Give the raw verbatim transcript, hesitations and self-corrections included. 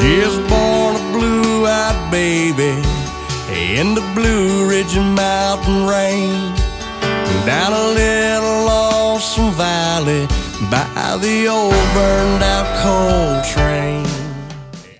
She was born a blue-eyed baby in the Blue Ridge Mountain rain, down a little lonesome valley by the old burned-out coal train.